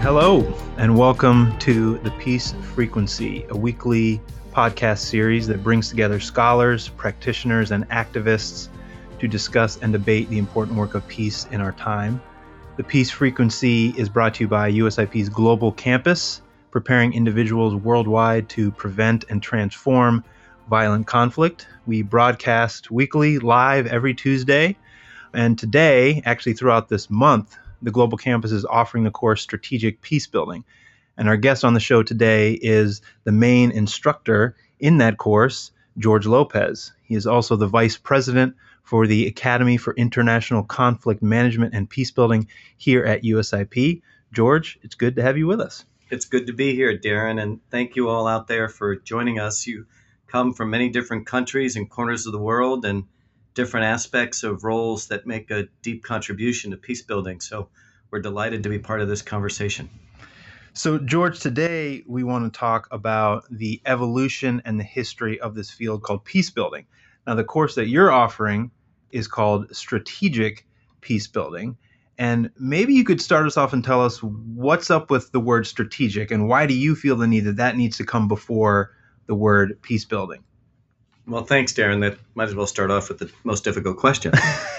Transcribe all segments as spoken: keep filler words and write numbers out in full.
Hello, and welcome to The Peace Frequency, a weekly podcast series that brings together scholars, practitioners, and activists to discuss and debate the important work of peace in our time. The Peace Frequency is brought to you by U S I P's Global Campus, preparing individuals worldwide to prevent and transform violent conflict. We broadcast weekly, live every Tuesday. And today, actually throughout this month, the Global Campus is offering the course Strategic Peace Building. And our guest on the show today is the main instructor in that course, George Lopez. He is also the vice president for the Academy for International Conflict Management and Peace Building here at U S I P. George, it's good to have you with us. It's good to be here, Darren, and thank you all out there for joining us. You come from many different countries and corners of the world and different aspects of roles that make a deep contribution to peace building. So we're delighted to be part of this conversation. So, George, today we want to talk about the evolution and the history of this field called peace building. Now, the course that you're offering is called Strategic Peace Building. And maybe you could start us off and tell us what's up with the word strategic and why do you feel the need that that needs to come before the word peace building? Well, thanks, Darren. That might as well start off with the most difficult question.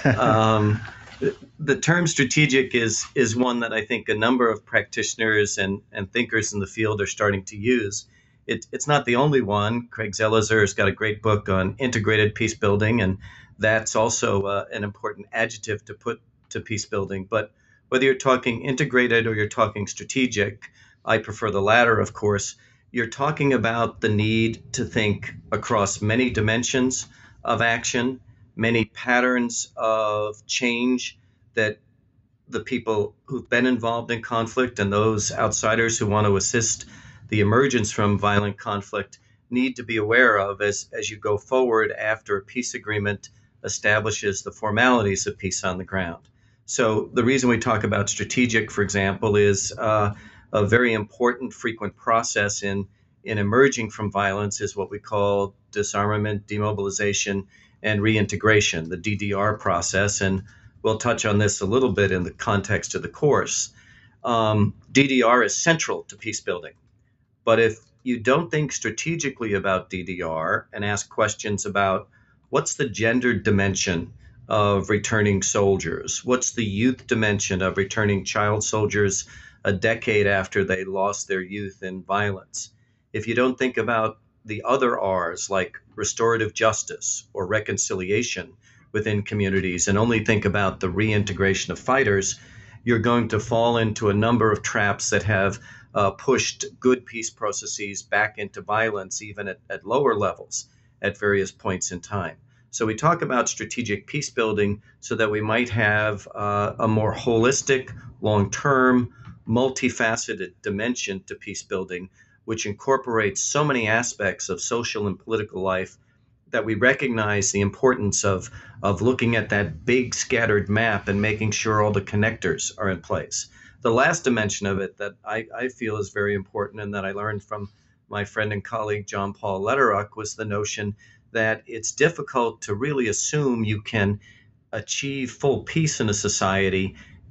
um, the, the term strategic is is one that I think a number of practitioners and, and thinkers in the field are starting to use. It, it's not the only one. Craig Zelizer has got a great book on integrated peace building, and that's also uh, an important adjective to put to peace building. But whether you're talking integrated or you're talking strategic, I prefer the latter, of course. You're talking about the need to think across many dimensions of action, many patterns of change that the people who've been involved in conflict and those outsiders who want to assist the emergence from violent conflict need to be aware of as, as you go forward after a peace agreement establishes the formalities of peace on the ground. So the reason we talk about strategic, for example, is uh, a very important frequent process in, in emerging from violence is what we call disarmament, demobilization, and reintegration, the D D R process. And we'll touch on this a little bit in the context of the course. Um, D D R is central to peace building. But if you don't think strategically about D D R and ask questions about what's the gendered dimension of returning soldiers, what's the youth dimension of returning child soldiers a decade after they lost their youth in violence, if you don't think about the other R's like restorative justice or reconciliation within communities and only think about the reintegration of fighters, you're going to fall into a number of traps that have uh, pushed good peace processes back into violence, even at, at lower levels at various points in time. So we talk about strategic peace building so that we might have uh, a more holistic, long-term, multifaceted dimension to peace building, which incorporates so many aspects of social and political life that we recognize the importance of, of looking at that big scattered map and making sure all the connectors are in place. The last dimension of it that I, I feel is very important and that I learned from my friend and colleague John Paul Lederach was the notion that it's difficult to really assume you can achieve full peace in a society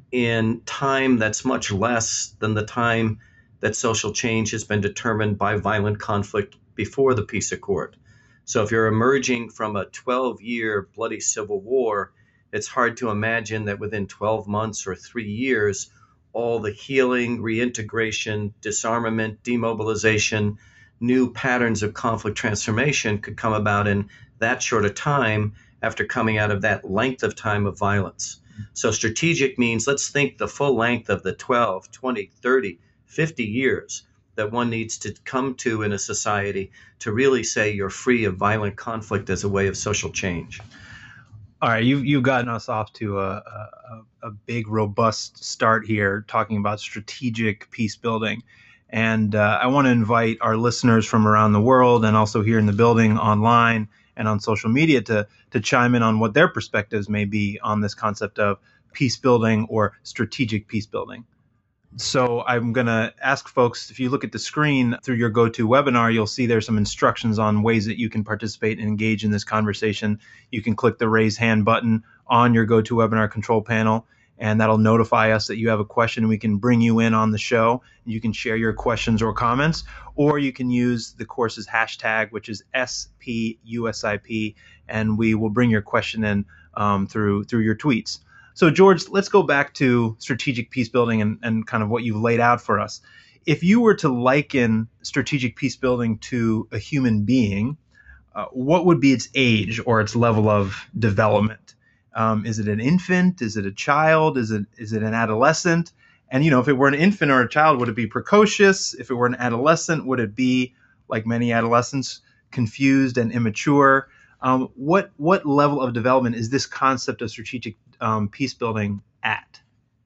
in time that's much less than the time that social change has been determined by violent conflict before the peace accord. So if you're emerging from a twelve-year bloody civil war, it's hard to imagine that within twelve months or three years, all the healing, reintegration, disarmament, demobilization, new patterns of conflict transformation could come about in that short a time after coming out of that length of time of violence. So strategic means let's think the full length of the twelve, twenty, thirty, fifty years that one needs to come to in a society to really say you're free of violent conflict as a way of social change. All right, you've, you've gotten us off to a, a, a big, robust start here talking about strategic peace building. And uh, I want to invite our listeners from around the world and also here in the building online and on social media to to chime in on what their perspectives may be on this concept of peace building or strategic peace building. So I'm going to ask folks, if you look at the screen through your GoToWebinar, you'll see there's some instructions on ways that you can participate and engage in this conversation. You can click the raise hand button on your GoToWebinar control panel, and that'll notify us that you have a question. We can bring you in on the show. You can share your questions or comments, or you can use the course's hashtag, which is S P U S I P, and we will bring your question in um, through through your tweets. So, George, let's go back to strategic peace building and, and kind of what you've laid out for us. If you were to liken strategic peace building to a human being, uh, what would be its age or its level of development? Um, is it an infant? Is it a child? Is it is it an adolescent? And, you know, if it were an infant or a child, would it be precocious? If it were an adolescent, would it be, like many adolescents, confused and immature? Um, what what level of development is this concept of strategic um, peace building at?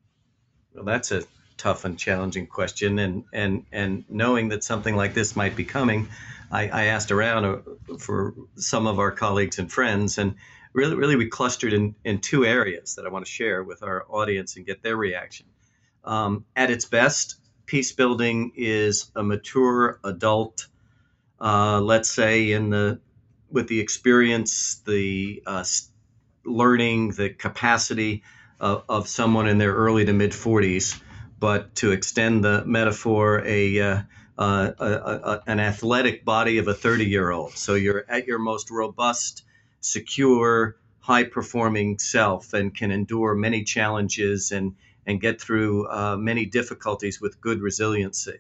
Well, that's a tough and challenging question. And and and knowing that something like this might be coming, I, I asked around for some of our colleagues and friends, and really, really we clustered in, in two areas that I want to share with our audience and get their reaction. Um, at its best, peace building is a mature adult, uh, let's say, in the with the experience, the uh, learning, the capacity of, of someone in their early to mid forties. But to extend the metaphor, a, uh, uh, a, a an athletic body of a thirty-year-old. So you're at your most robust, secure, high-performing self, and can endure many challenges and and get through uh, many difficulties with good resiliency.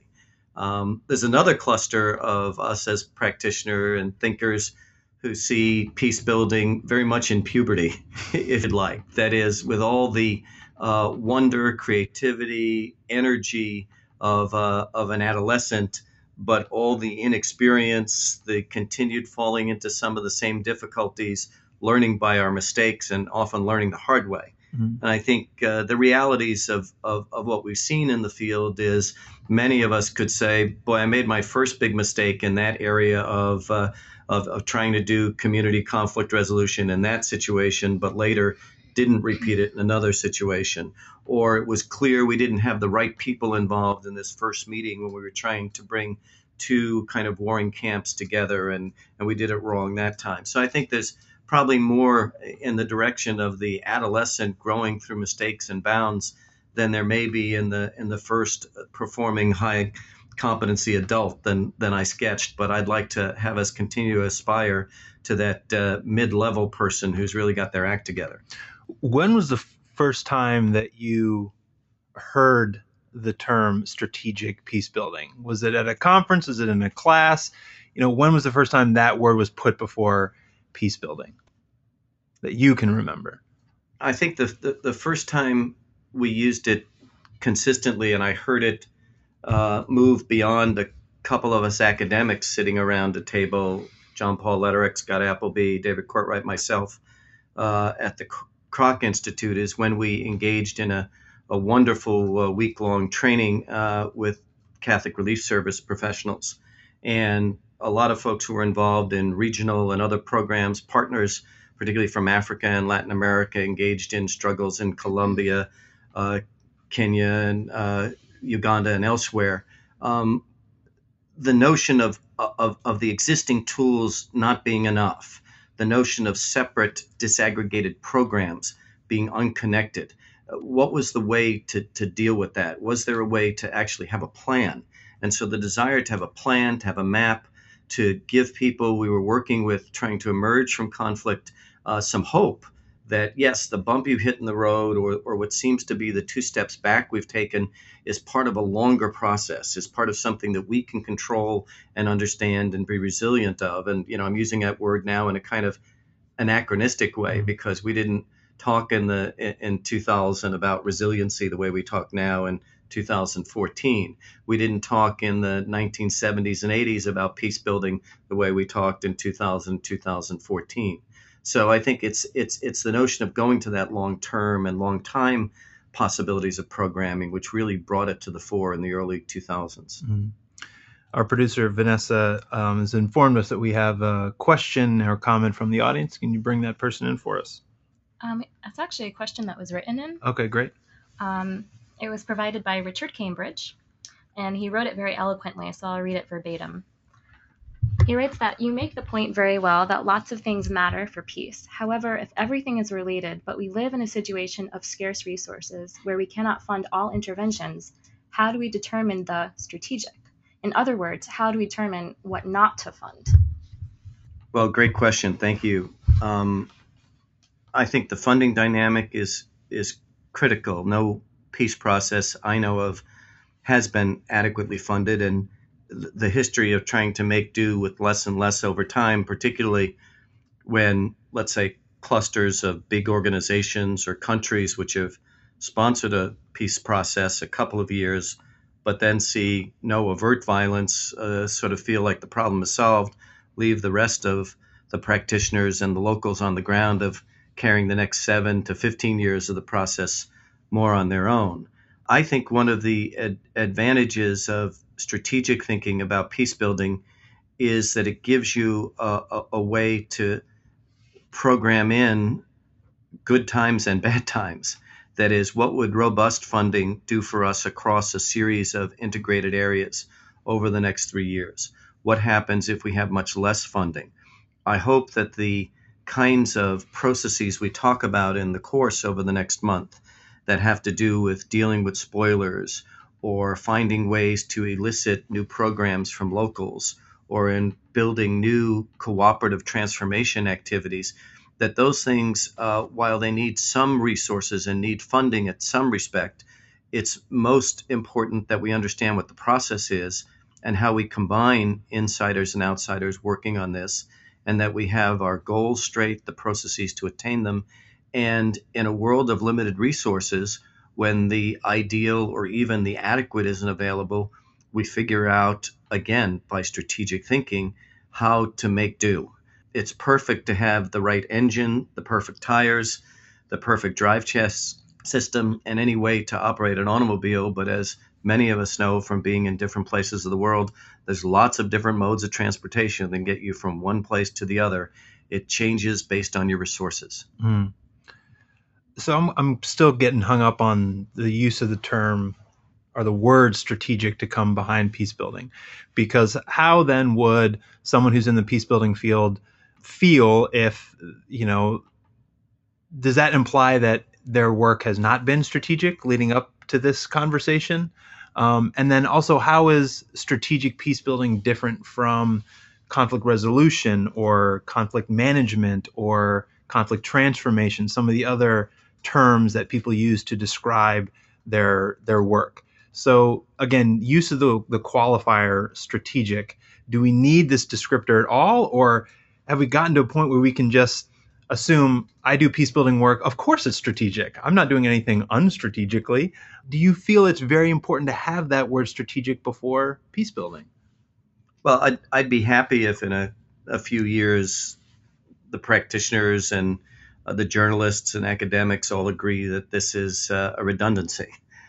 Um, there's another cluster of us as practitioners and thinkers who see peace building very much in puberty, if you'd like. That is, with all the uh, wonder, creativity, energy of uh, of an adolescent, but all the inexperience, the continued falling into some of the same difficulties, learning by our mistakes, and often learning the hard way. Mm-hmm. And I think uh, the realities of, of, of what we've seen in the field is many of us could say, boy, I made my first big mistake in that area of, uh, of, of trying to do community conflict resolution in that situation, but later didn't repeat it in another situation. Or it was clear we didn't have the right people involved in this first meeting when we were trying to bring two kind of warring camps together, and, and we did it wrong that time. So I think there's probably more in the direction of the adolescent growing through mistakes and bounds than there may be in the in the first performing high competency adult than than I sketched. But I'd like to have us continue to aspire to that uh, mid-level person who's really got their act together. When was the first time that you heard the term strategic peace building? Was it at a conference? Was it in a class? You know, when was the first time that word was put before peace building that you can remember? I think the, the, the first time we used it consistently, and I heard it uh, move beyond a couple of us academics sitting around a table, John Paul Lederich, Scott Appleby, David Courtwright, myself, uh, at the Kroc Institute, is when we engaged in a, a wonderful uh, week-long training uh, with Catholic Relief Service professionals. And a lot of folks who were involved in regional and other programs, partners, particularly from Africa and Latin America, engaged in struggles in Colombia, uh, Kenya, and uh, Uganda, and elsewhere. Um, the notion of, of, of the existing tools not being enough, the notion of separate, disaggregated programs being unconnected. What was the way to, to deal with that? Was there a way to actually have a plan? And so the desire to have a plan, to have a map, to give people we were working with trying to emerge from conflict uh, some hope that, yes, the bump you hit in the road, or, or what seems to be the two steps back we've taken, is part of a longer process, is part of something that we can control and understand and be resilient of. And, you know, I'm using that word now in a kind of anachronistic way, because we didn't talk in the in two thousand about resiliency the way we talk now in two thousand fourteen. We didn't talk in the nineteen seventies and eighties about peace building the way we talked in two thousand, two thousand fourteen. So I think it's it's it's the notion of going to that long term and long time possibilities of programming which really brought it to the fore in the early two thousands. Mm-hmm. Our producer Vanessa um, has informed us that we have a question or comment from the audience. Can you bring that person in for us? Um, it's actually a question that was written in. Okay, great. Um, it was provided by Richard Cambridge, and he wrote it very eloquently, so I'll read it verbatim. He writes that you make the point very well that lots of things matter for peace. However, if everything is related, but we live in a situation of scarce resources where we cannot fund all interventions, how do we determine the strategic? In other words, how do we determine what not to fund? Well, great question. Thank you. Um, I think the funding dynamic is is critical. No peace process I know of has been adequately funded, and th- the history of trying to make do with less and less over time, particularly when, let's say, clusters of big organizations or countries which have sponsored a peace process a couple of years, but then see no overt violence, uh, sort of feel like the problem is solved, leave the rest of the practitioners and the locals on the ground of carrying the next seven to fifteen years of the process more on their own. I think one of the ad- advantages of strategic thinking about peace building is that it gives you a, a, a way to program in good times and bad times. That is, what would robust funding do for us across a series of integrated areas over the next three years? What happens if we have much less funding? I hope that the kinds of processes we talk about in the course over the next month that have to do with dealing with spoilers or finding ways to elicit new programs from locals or in building new cooperative transformation activities, that those things, uh, while they need some resources and need funding at some respect, it's most important that we understand what the process is and how we combine insiders and outsiders working on this, and that we have our goals straight, the processes to attain them. And in a world of limited resources, when the ideal or even the adequate isn't available, we figure out, again, by strategic thinking, how to make do. It's perfect to have the right engine, the perfect tires, the perfect drive chassis system, and any way to operate an automobile. But as many of us know from being in different places of the world, there's lots of different modes of transportation that can get you from one place to the other. It changes based on your resources. Mm. So I'm, I'm still getting hung up on the use of the term or the word strategic to come behind peace building, because how then would someone who's in the peace building field feel if, you know, does that imply that their work has not been strategic leading up to this conversation? Um, and then also, how is strategic peace building different from conflict resolution or conflict management or conflict transformation, some of the other terms that people use to describe their their work? So again, use of the, the qualifier strategic. Do we need this descriptor at all? Or have we gotten to a point where we can just assume I do peace building work? Of course it's strategic. I'm not doing anything unstrategically. Do you feel it's very important to have that word strategic before peace building? Well, I'd, I'd be happy if in a, a few years the practitioners and uh, the journalists and academics all agree that this is uh, a redundancy.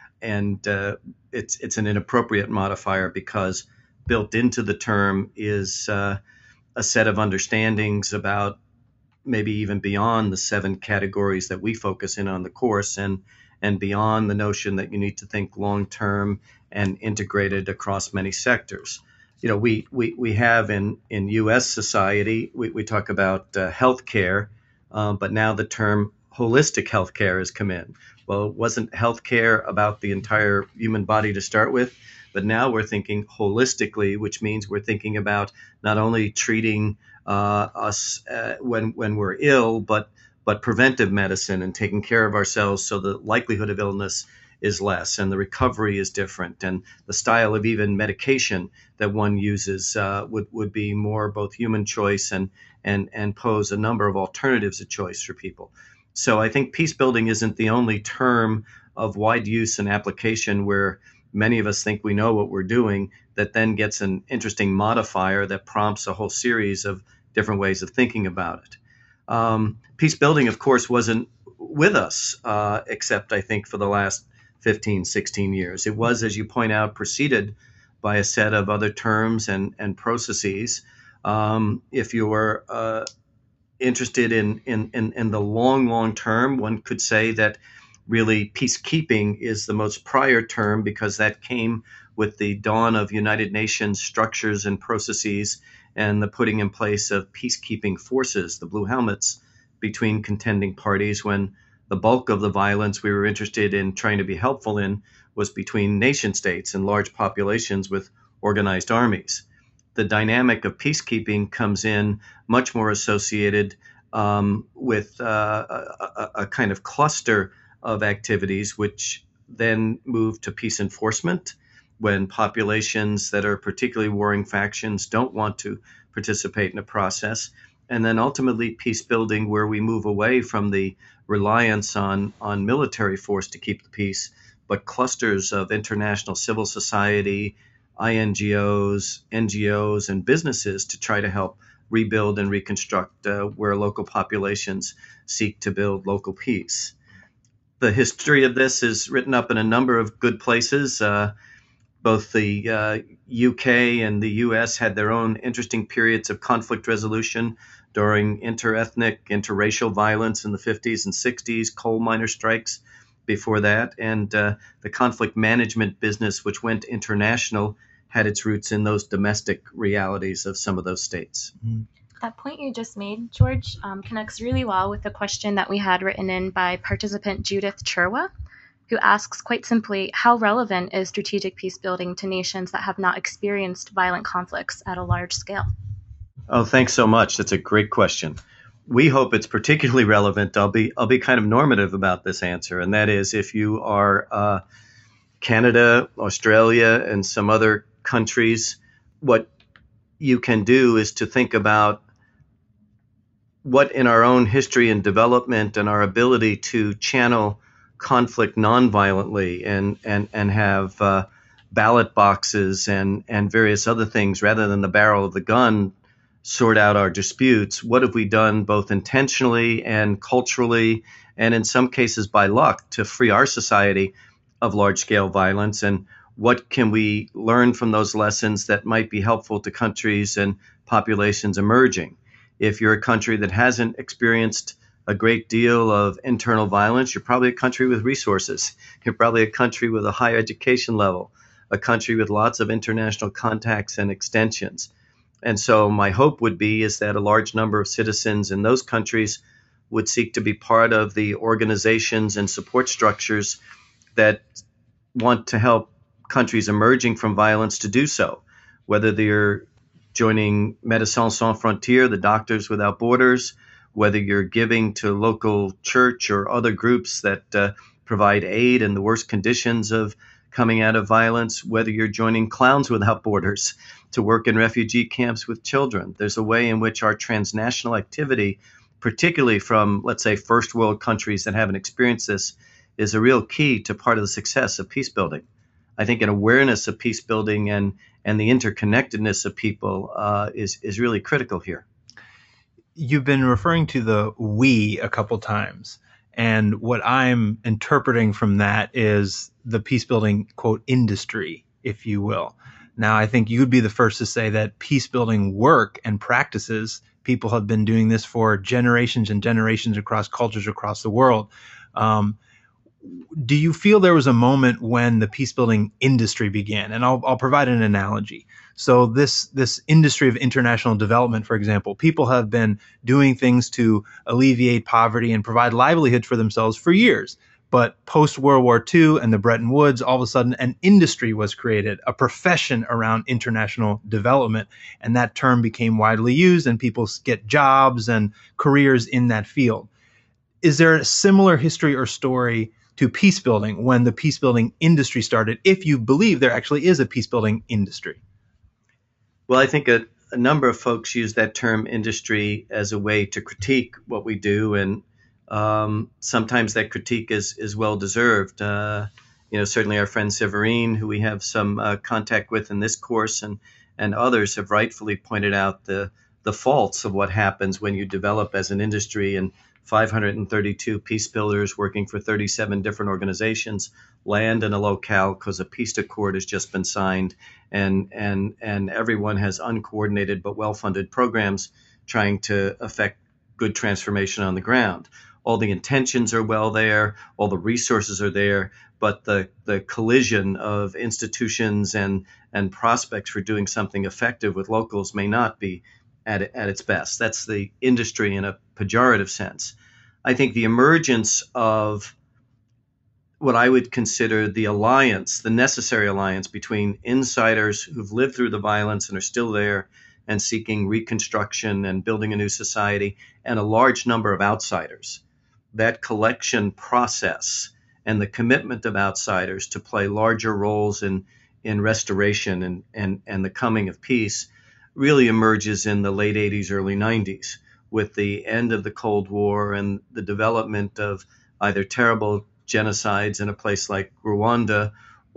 And uh, it's it's an inappropriate modifier because built into the term is uh, a set of understandings about maybe even beyond the seven categories that we focus in on the course, and and beyond the notion that you need to think long term and integrated across many sectors. You know, we we, we have in, in U S society, we, we talk about uh, healthcare, uh, but now the term holistic healthcare has come in. Well, it wasn't healthcare about the entire human body to start with, but now we're thinking holistically, which means we're thinking about not only treating uh, us uh, when when we're ill, but but preventive medicine and taking care of ourselves so the likelihood of illness is less and the recovery is different, and the style of even medication that one uses uh, would would be more both human choice and and and pose a number of alternatives of choice for people. So I think peace building isn't the only term of wide use and application where many of us think we know what we're doing, that then gets an interesting modifier that prompts a whole series of different ways of thinking about it. Um, peace building, of course, wasn't with us, uh, except I think for the last fifteen, sixteen years. It was, as you point out, preceded by a set of other terms and, and processes. Um, if you're uh, interested in, in, in, in the long, long term, one could say that really, peacekeeping is the most prior term because that came with the dawn of United Nations structures and processes and the putting in place of peacekeeping forces, the Blue Helmets, between contending parties, when the bulk of the violence we were interested in trying to be helpful in was between nation states and large populations with organized armies. The dynamic of peacekeeping comes in much more associated um, with uh, a, a kind of cluster of activities, which then move to peace enforcement when populations that are particularly warring factions don't want to participate in a process. And then ultimately peace building, where we move away from the reliance on, on military force to keep the peace, but clusters of international civil society, I N G Os, N G Os, and businesses to try to help rebuild and reconstruct uh, where local populations seek to build local peace. The history of this is written up in a number of good places. Uh, both the uh, U K and the U S had their own interesting periods of conflict resolution during interethnic, interracial violence in the fifties and sixties, coal miner strikes before that, and uh, the conflict management business, which went international, had its roots in those domestic realities of some of those states. Mm-hmm. That point you just made, George, um, connects really well with the question that we had written in by participant Judith Churwa, who asks quite simply, how relevant is strategic peace building to nations that have not experienced violent conflicts at a large scale? Oh, thanks so much. That's a great question. We hope it's particularly relevant. I'll be I'll be kind of normative about this answer, and that is if you are uh, Canada, Australia, and some other countries, what you can do is to think about what in our own history and development and our ability to channel conflict nonviolently and and and have uh, ballot boxes and and various other things rather than the barrel of the gun sort out our disputes. What have we done both intentionally and culturally and in some cases by luck to free our society of large-scale violence, and what can we learn from those lessons that might be helpful to countries and populations emerging? If you're a country that hasn't experienced a great deal of internal violence, you're probably a country with resources. You're probably a country with a high education level, a country with lots of international contacts and extensions. And so my hope would be is that a large number of citizens in those countries would seek to be part of the organizations and support structures that want to help countries emerging from violence to do so, whether they're joining Médecins Sans Frontières, the Doctors Without Borders, whether you're giving to local church or other groups that uh, provide aid in the worst conditions of coming out of violence, whether you're joining Clowns Without Borders to work in refugee camps with children. There's a way in which our transnational activity, particularly from, let's say, first world countries that haven't experienced this, is a real key to part of the success of peace building. I think an awareness of peace building and, and the interconnectedness of people uh, is, is really critical here. You've been referring to the we a couple times. And what I'm interpreting from that is the peace building, quote, industry, if you will. Now, I think you'd be the first to say that peace building work and practices, people have been doing this for generations and generations across cultures across the world. Um, do you feel there was a moment when the peace building industry began? And I'll, I'll provide an analogy. So this, this industry of international development, for example, people have been doing things to alleviate poverty and provide livelihoods for themselves for years. But post-World War Two and the Bretton Woods, all of a sudden an industry was created, a profession around international development. And that term became widely used and people get jobs and careers in that field. Is there a similar history or story to peace building when the peace building industry started, if you believe there actually is a peace building industry? Well, I think a, a number of folks use that term industry as a way to critique what we do, and um, sometimes that critique is is well deserved. Uh, you know, certainly our friend Severine, who we have some uh, contact with in this course, and and others have rightfully pointed out the the faults of what happens when you develop as an industry, and five hundred thirty-two peace builders working for thirty-seven different organizations land in a locale because a peace accord has just been signed, and and and everyone has uncoordinated but well-funded programs trying to affect good transformation on the ground. all the intentions are well there, all the resources are there, but the, the collision of institutions and, and prospects for doing something effective with locals may not be at, at its best. That's the industry in a pejorative sense. I think the emergence of what I would consider the alliance, the necessary alliance between insiders who've lived through the violence and are still there and seeking reconstruction and building a new society, and a large number of outsiders. That collection process and the commitment of outsiders to play larger roles in, in restoration and, and, and the coming of peace really emerges in the late eighties, early nineties, with the end of the Cold War and the development of either terrible genocides in a place like Rwanda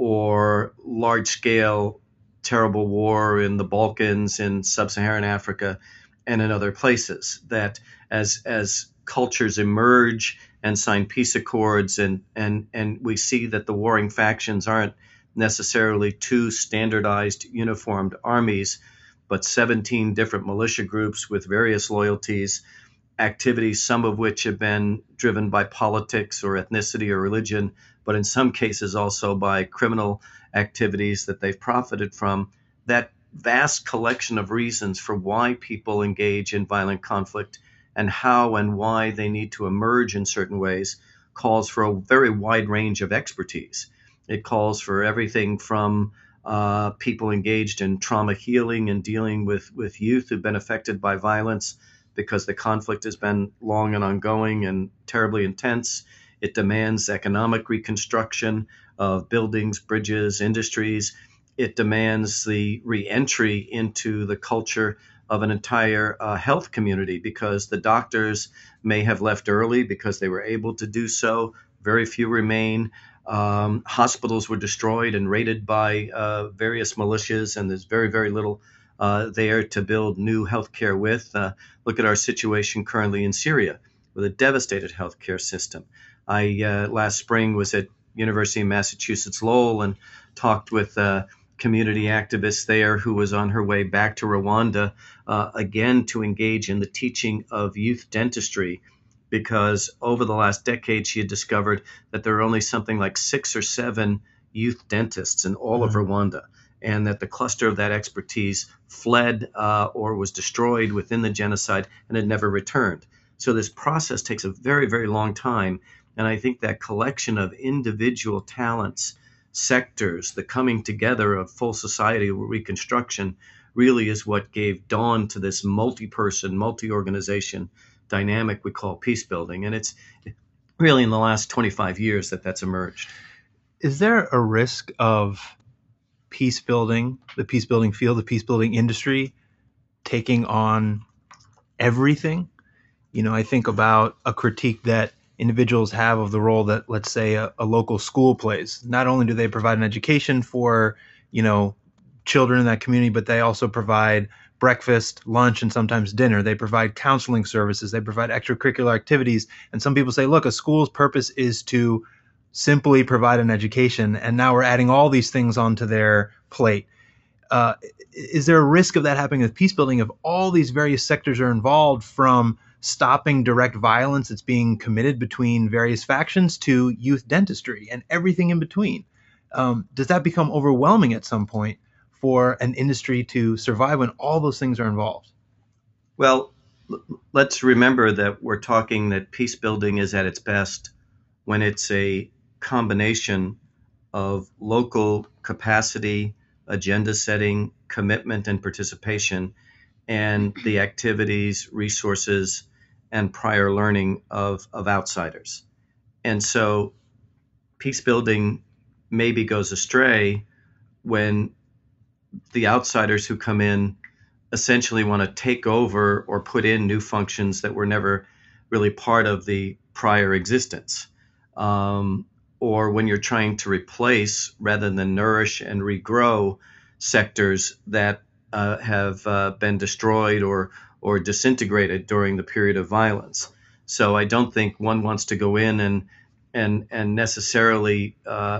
or large-scale terrible war in the Balkans, in sub-Saharan Africa, and in other places. That as as cultures emerge and sign peace accords, and and and we see that the warring factions aren't necessarily two standardized, uniformed armies, but seventeen different militia groups with various loyalties, activities, some of which have been driven by politics or ethnicity or religion, but in some cases also by criminal activities that they've profited from. That vast collection of reasons for why people engage in violent conflict and how and why they need to emerge in certain ways calls for a very wide range of expertise. It calls for everything from uh, people engaged in trauma healing and dealing with, with youth who've been affected by violence because the conflict has been long and ongoing and terribly intense. It demands economic reconstruction of buildings, bridges, industries. It demands the re-entry into the culture of an entire uh, health community, because the doctors may have left early because they were able to do so. Very few remain. Um, hospitals were destroyed and raided by uh, various militias, and there's very, very little uh, there to build new healthcare with. Uh, look at our situation currently in Syria with a devastated healthcare system. I uh, last spring was at University of Massachusetts Lowell and talked with a community activist there who was on her way back to Rwanda uh, again to engage in the teaching of youth dentistry, because over the last decade she had discovered that there are only something like six or seven youth dentists in all mm-hmm. of Rwanda, and that the cluster of that expertise fled uh, or was destroyed within the genocide and had never returned. So this process takes a very, very long time. And I think that collection of individual talents, sectors, the coming together of full society reconstruction really is what gave dawn to this multi-person, multi-organization dynamic we call peace building. And it's really in the last twenty-five years that that's emerged. Is there a risk of peace building, the peace building field, the peace building industry taking on everything? You know, I think about a critique that individuals have of the role that, let's say, a, a local school plays. Not only do they provide an education for, you know, children in that community, but they also provide breakfast, lunch, and sometimes dinner. They provide counseling services. They provide extracurricular activities. And some people say, look, a school's purpose is to simply provide an education, and now we're adding all these things onto their plate. Uh, is there a risk of that happening with peace building if all these various sectors are involved, from stopping direct violence that's being committed between various factions to youth dentistry and everything in between? Um, does that become overwhelming at some point for an industry to survive when all those things are involved? Well, l- let's remember that we're talking that peace building is at its best when it's a combination of local capacity, agenda setting, commitment, and participation, and the activities, resources, and prior learning of, of outsiders. And so peace building maybe goes astray when the outsiders who come in essentially want to take over or put in new functions that were never really part of the prior existence. Um, or when you're trying to replace rather than nourish and regrow sectors that uh, have uh, been destroyed or or disintegrated during the period of violence. So I don't think one wants to go in and and and necessarily uh,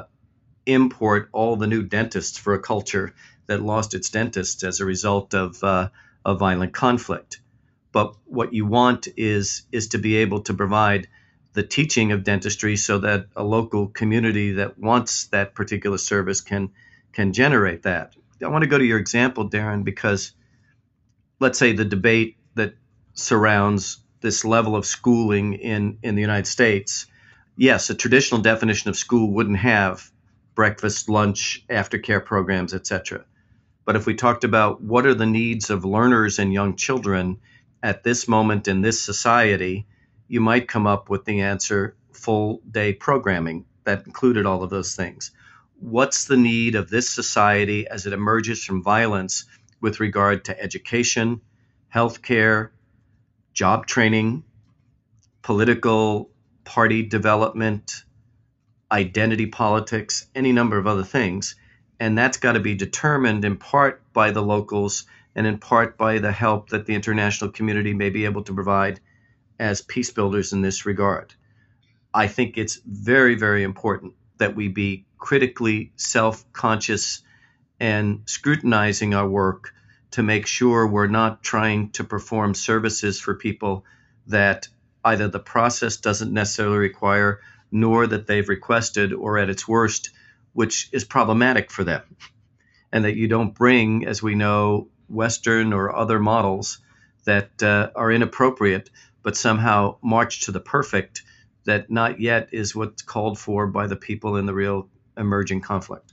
import all the new dentists for a culture that lost its dentists as a result of uh, of violent conflict. But what you want is is to be able to provide the teaching of dentistry so that a local community that wants that particular service can can generate that. I want to go to your example, Darren, because let's say the debate that surrounds this level of schooling in, in the United States. Yes, a traditional definition of school wouldn't have breakfast, lunch, aftercare programs, et cetera. But if we talked about what are the needs of learners and young children at this moment in this society, you might come up with the answer full day programming that included all of those things. What's the need of this society as it emerges from violence with regard to education, healthcare, job training, political party development, identity politics, any number of other things. And that's got to be determined in part by the locals and in part by the help that the international community may be able to provide as peace builders in this regard. I think it's very, very important that we be critically self-conscious and scrutinizing our work to make sure we're not trying to perform services for people that either the process doesn't necessarily require, nor that they've requested, or at its worst, which is problematic for them. And that you don't bring, as we know, Western or other models that uh, are inappropriate, but somehow march to the perfect that not yet is what's called for by the people in the real emerging conflict.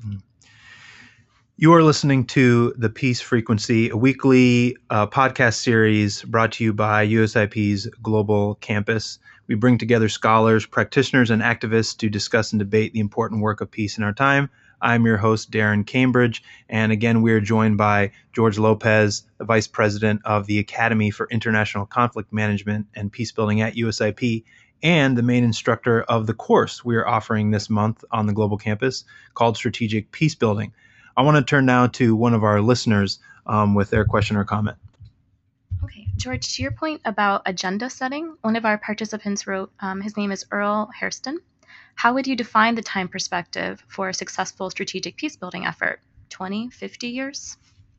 You are listening to The Peace Frequency, a weekly uh, podcast series brought to you by U S I P's Global Campus. We bring together scholars, practitioners, and activists to discuss and debate the important work of peace in our time. I'm your host, Darren Cambridge, and again, we are joined by George Lopez, the Vice President of the Academy for International Conflict Management and Peacebuilding at U S I P, and the main instructor of the course we are offering this month on the Global Campus called Strategic Peacebuilding. I want to turn now to one of our listeners um, with their question or comment. Okay, George, to your point about agenda setting, one of our participants wrote, um, his name is Earl Hairston. How would you define the time perspective for a successful strategic peacebuilding effort? twenty, fifty years?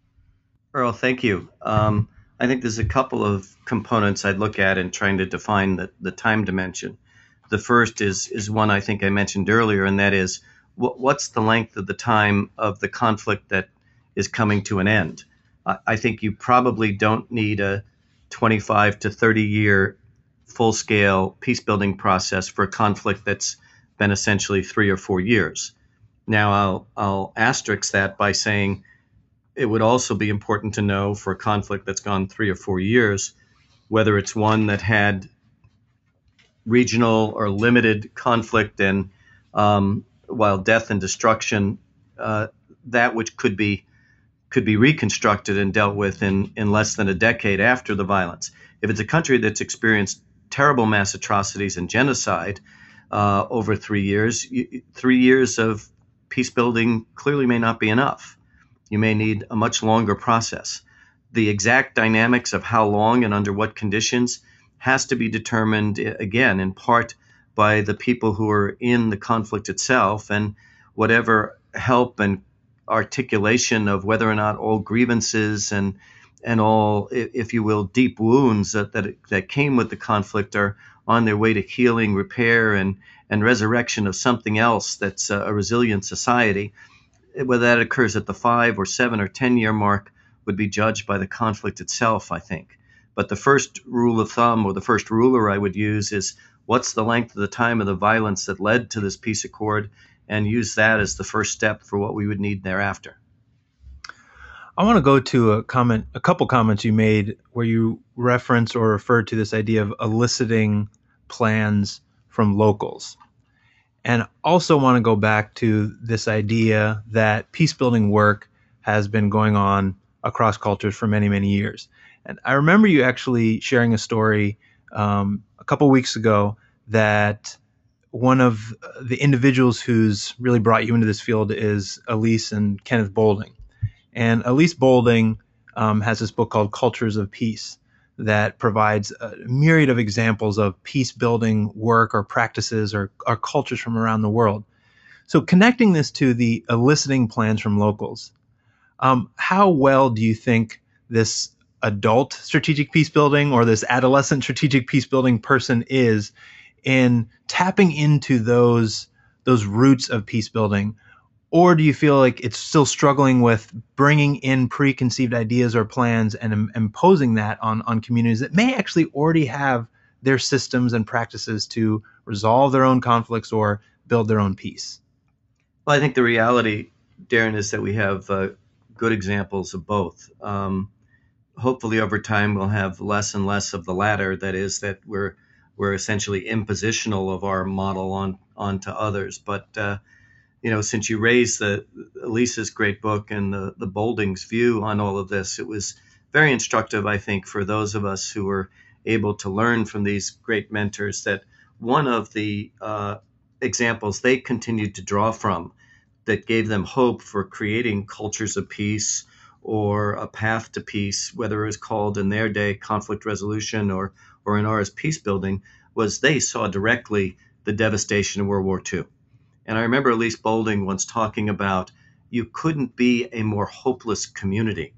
Earl, thank you. Um, I think there's a couple of components I'd look at in trying to define the, the time dimension. The first is, is one I think I mentioned earlier, and that is, what, what's the length of the time of the conflict that is coming to an end? I, I think you probably don't need a twenty-five to thirty year full-scale peace-building process for a conflict that's been essentially three or four years. Now, I'll, I'll asterisk that by saying it would also be important to know for a conflict that's gone three or four years, whether it's one that had regional or limited conflict and um, while death and destruction, uh, that which could be could be reconstructed and dealt with in, in less than a decade after the violence. If it's a country that's experienced terrible mass atrocities and genocide uh, over three years, you, three years of peace building clearly may not be enough. You may need a much longer process. The exact dynamics of how long and under what conditions has to be determined, again, in part by the people who are in the conflict itself, and whatever help and articulation of whether or not all grievances and and all, if you will, deep wounds that, that that came with the conflict are on their way to healing, repair, and and resurrection of something else that's a, a resilient society. Whether that occurs at the five or seven or ten year mark would be judged by the conflict itself, I think. But the first rule of thumb, or the first ruler I would use, is what's the length of the time of the violence that led to this peace accord, and use that as the first step for what we would need thereafter. I want to go to a comment, a couple comments you made where you reference or refer to this idea of eliciting plans from locals. And also want to go back to this idea that peace-building work has been going on across cultures for many, many years. And I remember you actually sharing a story um, a couple weeks ago that one of the individuals who's really brought you into this field is Elise and Kenneth Boulding. And Elise Boulding um, has this book called Cultures of Peace that provides a myriad of examples of peace-building work or practices or, or cultures from around the world. So connecting this to the eliciting plans from locals, um, how well do you think this adult strategic peace-building or this adolescent strategic peace-building person is in tapping into those those roots of peace building? Or do you feel like it's still struggling with bringing in preconceived ideas or plans and im- imposing that on, on communities that may actually already have their systems and practices to resolve their own conflicts or build their own peace? Well, I think the reality, Darren, is that we have uh, good examples of both. Um, hopefully, over time, we'll have less and less of the latter. That is, that we're we're essentially impositional of our model on onto others. But uh, you know, since you raised the Elise's great book and the the Bolding's view on all of this, it was very instructive, I think, for those of us who were able to learn from these great mentors, that one of the uh, examples they continued to draw from that gave them hope for creating cultures of peace or a path to peace, whether it was called in their day conflict resolution or or in ours peace building, was they saw directly the devastation of World War Two. And I remember Elise Bolding once talking about, you couldn't be a more hopeless community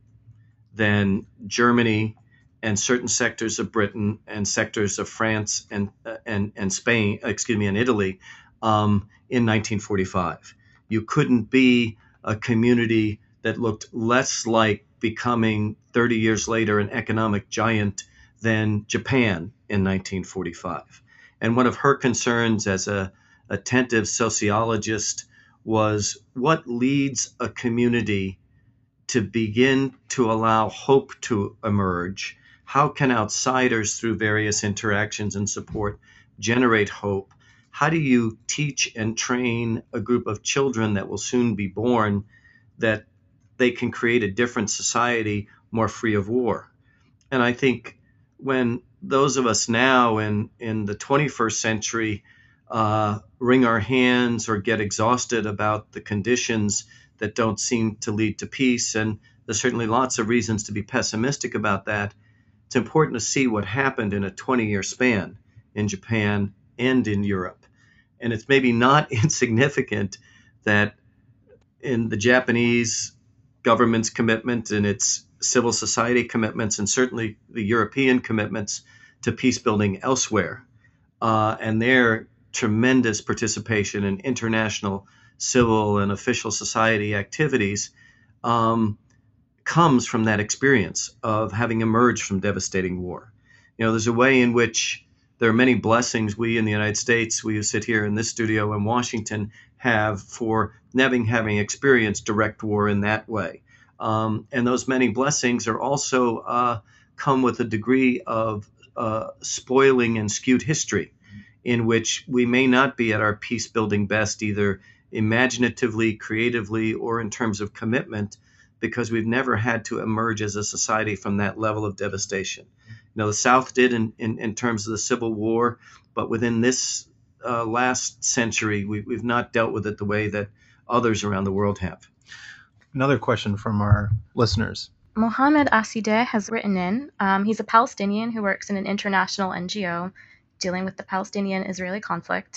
than Germany and certain sectors of Britain and sectors of France and uh, and and Spain, excuse me, and Italy um, in nineteen forty-five. You couldn't be a community that looked less like becoming thirty years later an economic giant than Japan in nineteen forty-five. And one of her concerns as a attentive sociologist was, what leads a community to begin to allow hope to emerge? How can outsiders, through various interactions and support, generate hope? How do you teach and train a group of children that will soon be born that they can create a different society more free of war? And I think when those of us now in, in the twenty-first century uh, wring our hands or get exhausted about the conditions that don't seem to lead to peace, and there's certainly lots of reasons to be pessimistic about that, it's important to see what happened in a twenty-year span in Japan and in Europe. And it's maybe not insignificant that in the Japanese government's commitment and its civil society commitments, and certainly the European commitments to peace building elsewhere, uh, and their tremendous participation in international civil and official society activities, um, comes from that experience of having emerged from devastating war. You know, there's a way in which there are many blessings we in the United States, we who sit here in this studio in Washington, have for having, having experienced direct war in that way. Um, and those many blessings are also uh, come with a degree of uh, spoiling and skewed history, in which we may not be at our peace building best, either imaginatively, creatively, or in terms of commitment, because we've never had to emerge as a society from that level of devastation. You know, the South did in, in, in terms of the Civil War, but within this uh, last century, we, we've not dealt with it the way that others around the world have. Another question from our listeners. Mohammed Asideh has written in. Um, he's a Palestinian who works in an international N G O dealing with the Palestinian-Israeli conflict.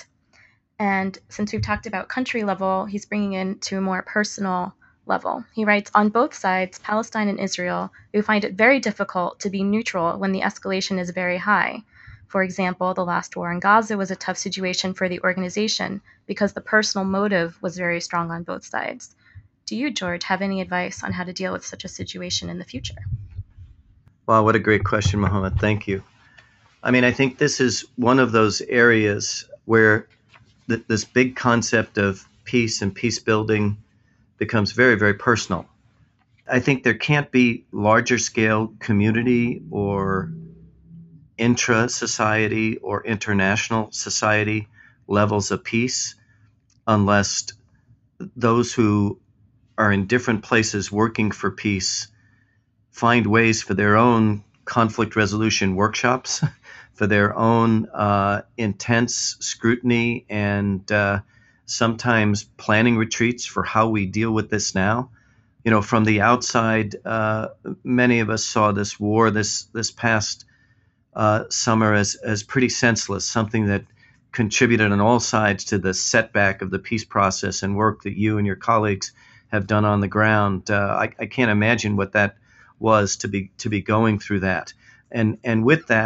And since we've talked about country level, he's bringing in to a more personal level. He writes, on both sides, Palestine and Israel, we find it very difficult to be neutral when the escalation is very high. For example, the last war in Gaza was a tough situation for the organization because the personal motive was very strong on both sides. Do you, George, have any advice on how to deal with such a situation in the future? Wow, what a great question, Mohammed. Thank you. I mean, I think this is one of those areas where th- this big concept of peace and peace building becomes very, very personal. I think there can't be larger scale community or intra-society or international society levels of peace unless those who are in different places working for peace find ways for their own conflict resolution workshops, for their own uh, intense scrutiny and uh, sometimes planning retreats for how we deal with this now. You know, from the outside, uh, many of us saw this war this this past uh, summer as as pretty senseless, something that contributed on all sides to the setback of the peace process and work that you and your colleagues have done on the ground. Uh, I, I can't imagine what that was to be to be going through that. And and with that,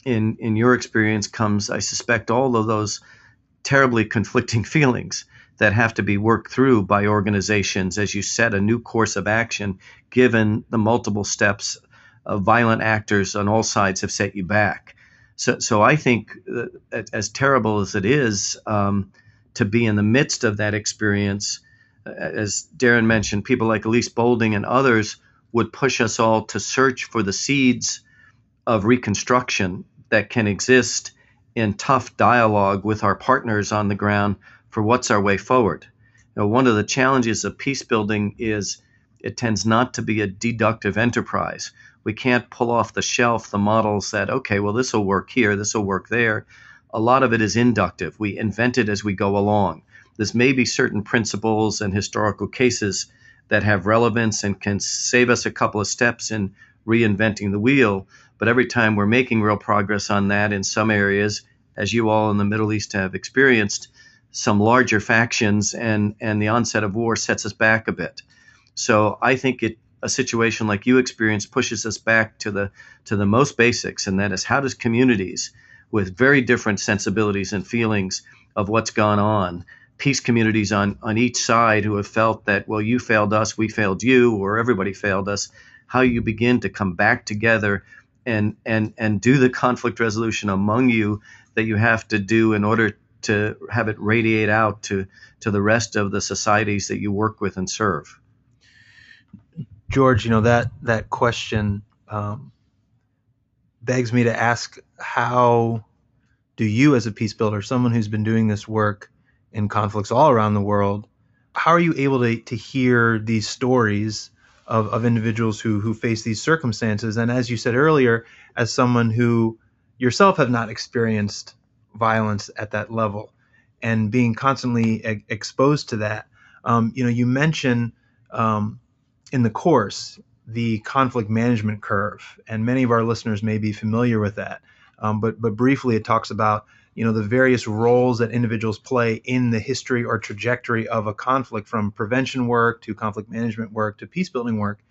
in in your experience comes, I suspect, all of those terribly conflicting feelings that have to be worked through by organizations as you set a new course of action, given the multiple steps of violent actors on all sides have set you back. So, so I think uh, as terrible as it is um, to be in the midst of that experience, uh, as Darren mentioned, people like Elise Boulding and others would push us all to search for the seeds of reconstruction that can exist in tough dialogue with our partners on the ground for what's our way forward. You know, one of the challenges of peace building is it tends not to be a deductive enterprise. We can't pull off the shelf the models that, okay, well, this will work here, this will work there. A lot of it is inductive. We invent it as we go along. There's maybe certain principles and historical cases that have relevance and can save us a couple of steps in reinventing the wheel. But every time we're making real progress on that in some areas, as you all in the Middle East have experienced, some larger factions and, and the onset of war sets us back a bit. So I think it a situation like you experienced pushes us back to the to the most basics, and that is, how does communities with very different sensibilities and feelings of what's gone on, peace communities on, on each side who have felt that, well, you failed us, we failed you, or everybody failed us, how you begin to come back together and and and do the conflict resolution among you that you have to do in order to have it radiate out to to the rest of the societies that you work with and serve. George, you know, that that question um, begs me to ask, how do you as a peace builder, someone who's been doing this work in conflicts all around the world, how are you able to, to hear these stories of, of individuals who, who face these circumstances? And as you said earlier, as someone who yourself have not experienced violence at that level and being constantly e- exposed to that, um, you know, you mentioned um, in the course the conflict management curve, and many of our listeners may be familiar with that. Um, but but briefly, it talks about, you know, the various roles that individuals play in the history or trajectory of a conflict, from prevention work to conflict management work to peace building work.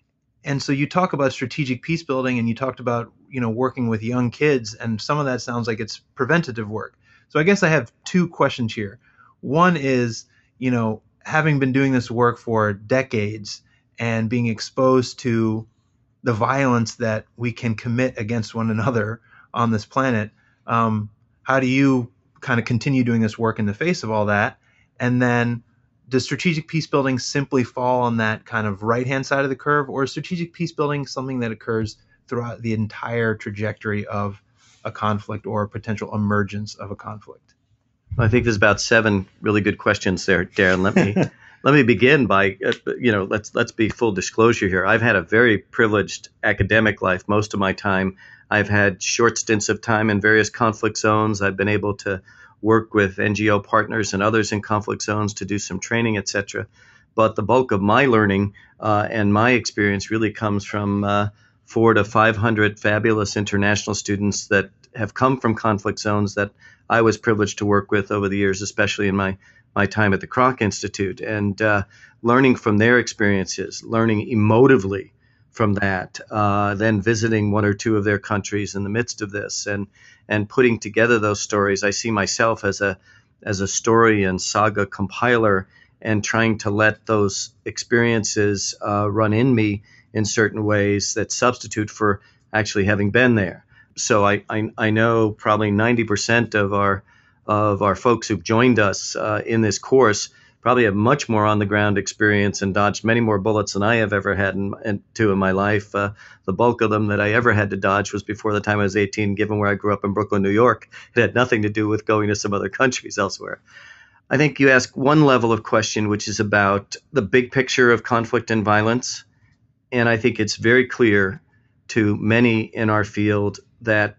And so you talk about strategic peace building, and you talked about, you know, working with young kids, and some of that sounds like it's preventative work. So I guess I have two questions here. One is, you know, having been doing this work for decades and being exposed to the violence that we can commit against one another on this planet, um, how do you kind of continue doing this work in the face of all that? And then, does strategic peace building simply fall on that kind of right-hand side of the curve, or is strategic peace building something that occurs throughout the entire trajectory of a conflict or a potential emergence of a conflict? I think there's about seven really good questions there, Darren. Let me let me begin by, uh, you know, let's let's be full disclosure here. I've had a very privileged academic life. Most of my time, I've had short stints of time in various conflict zones. I've been able to work with N G O partners and others in conflict zones to do some training, et cetera. But the bulk of my learning uh, and my experience really comes from uh, four to five hundred fabulous international students that have come from conflict zones that I was privileged to work with over the years, especially in my, my time at the Kroc Institute, and uh, learning from their experiences, learning emotively from that, uh, then visiting one or two of their countries in the midst of this, and and putting together those stories. I see myself as a as a story and saga compiler, and trying to let those experiences uh, run in me in certain ways that substitute for actually having been there. So I, I, I know probably ninety percent of our of our folks who've joined us uh, in this course probably have much more on the ground experience and dodged many more bullets than I have ever had in, in, to in my life. Uh, the bulk of them that I ever had to dodge was before the time I was eighteen, given where I grew up in Brooklyn, New York. It had nothing to do with going to some other countries elsewhere. I think you ask one level of question, which is about the big picture of conflict and violence. And I think it's very clear to many in our field that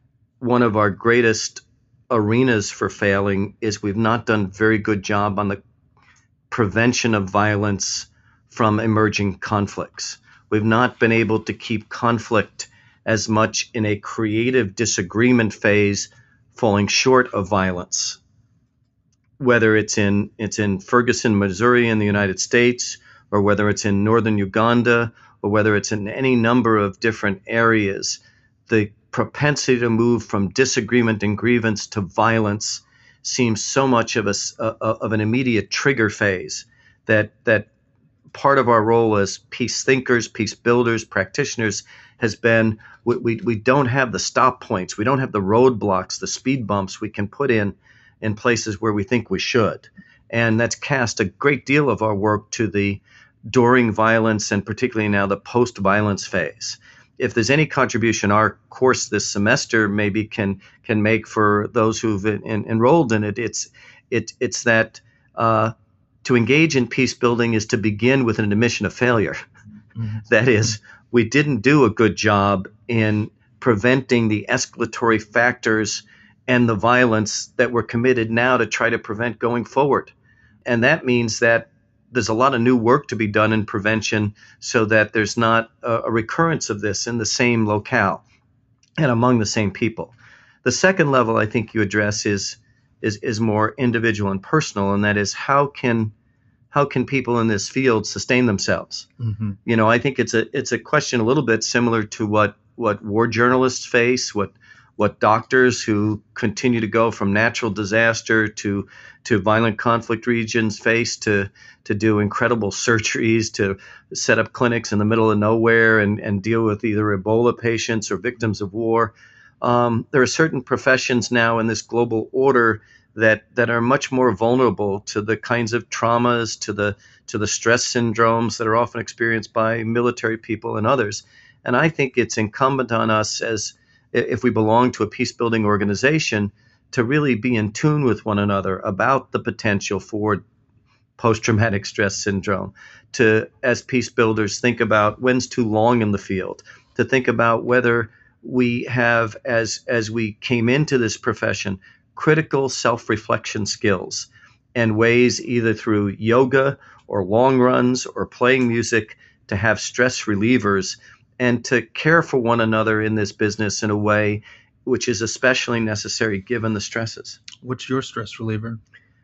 one of our greatest arenas for failing is we've not done a very good job on the prevention of violence from emerging conflicts. We've not been able to keep conflict as much in a creative disagreement phase, falling short of violence. Whether it's in it's in Ferguson, Missouri in the United States, or whether it's in northern Uganda, or whether it's in any number of different areas, the propensity to move from disagreement and grievance to violence seems so much of a, uh, of an immediate trigger phase that that part of our role as peace thinkers, peace builders, practitioners has been we, we, we don't have the stop points. We don't have the roadblocks, the speed bumps we can put in in places where we think we should. And that's cast a great deal of our work to the during violence and particularly now the post-violence phase. If there's any contribution our course this semester maybe can can make for those who've in, in, enrolled in it, it's it, it's that uh, to engage in peace building is to begin with an admission of failure. Mm-hmm. That is, we didn't do a good job in preventing the escalatory factors and the violence that we're committed now to try to prevent going forward. And that means that there's a lot of new work to be done in prevention so that there's not a, a recurrence of this in the same locale and among the same people. The second level I think you address is is is more individual and personal, and that is how can how can people in this field sustain themselves? Mm-hmm. You know, I think it's a it's a question a little bit similar to what what war journalists face, what what doctors who continue to go from natural disaster to to violent conflict regions face to to do incredible surgeries, to set up clinics in the middle of nowhere and, and deal with either Ebola patients or victims of war. Um, there are certain professions now in this global order that that are much more vulnerable to the kinds of traumas, to the to the stress syndromes that are often experienced by military people and others. And I think it's incumbent on us, as if we belong to a peace-building organization, to really be in tune with one another about the potential for post-traumatic stress syndrome, to, as peace builders, think about when's too long in the field, to think about whether we have, as as we came into this profession, critical self-reflection skills and ways either through yoga or long runs or playing music to have stress relievers and to care for one another in this business in a way which is especially necessary given the stresses. What's your stress reliever?